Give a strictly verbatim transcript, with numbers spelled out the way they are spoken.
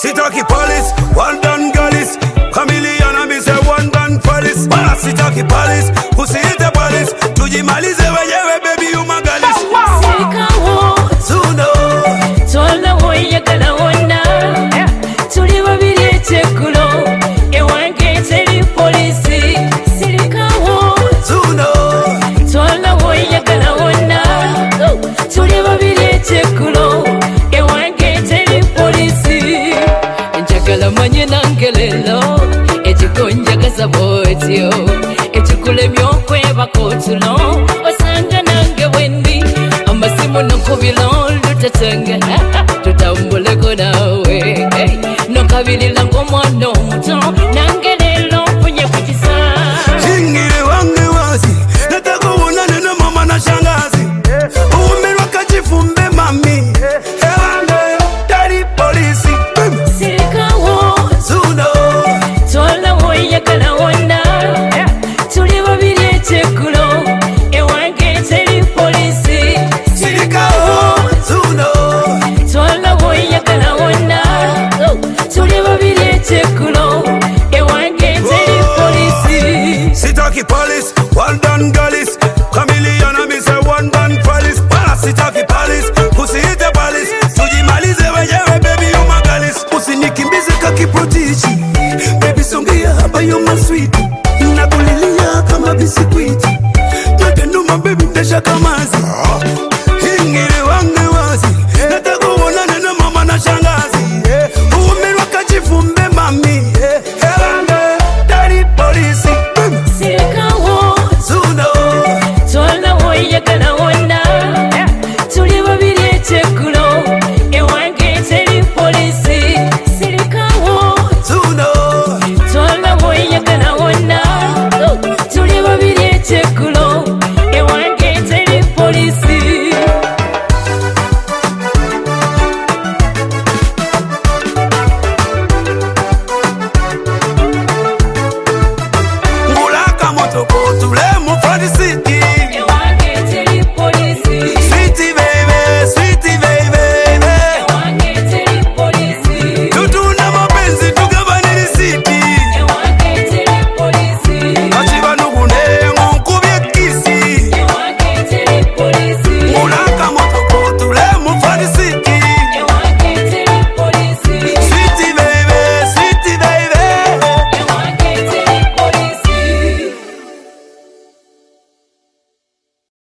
Sitaki police, one done girlies. Chameleon and me say one done police. Wala sitaki police, usiite police. Tujimalize wenyewe baby you magalis. Sirikawo Zuno Tola woye kala wona Tuli babiri echekulo Ewange teri polisi. Sirikawo Zuno Tola woye kala wona Tuli babiri echekulo Ewange teri polisi. Njagala manye nangelelo Echikonja kasabotio Echikule myokweba kotulo Osanga nange wendi Amasimu nokubilo lutatanga Tutambuleko nawe Nokabilila ngomwana omuto Nange lelo mpunye kutisa Shingiri wange wazi Nataka uonane na mama na shangazi Umerwa kajifumbe mami Ewange tari polisi. Sirikawo Zuno Tola woye kala wona Tuli babiri echekulo Ewange teri polisi. Sirikawo Zuno Tola woye kala wona Tuli babiri echekulo Ewange teri polisi. Sitaki police, one done girlies. Chameleon and me say one done police. Wala sitaki police, usiite police. Tujimalize wenyewe baby you magalis. Usinikimbize kakiprotichi baby songia hapa you my sweet. Nakulilia kama bisikwiti. Yote numa baby ndesha kamazi.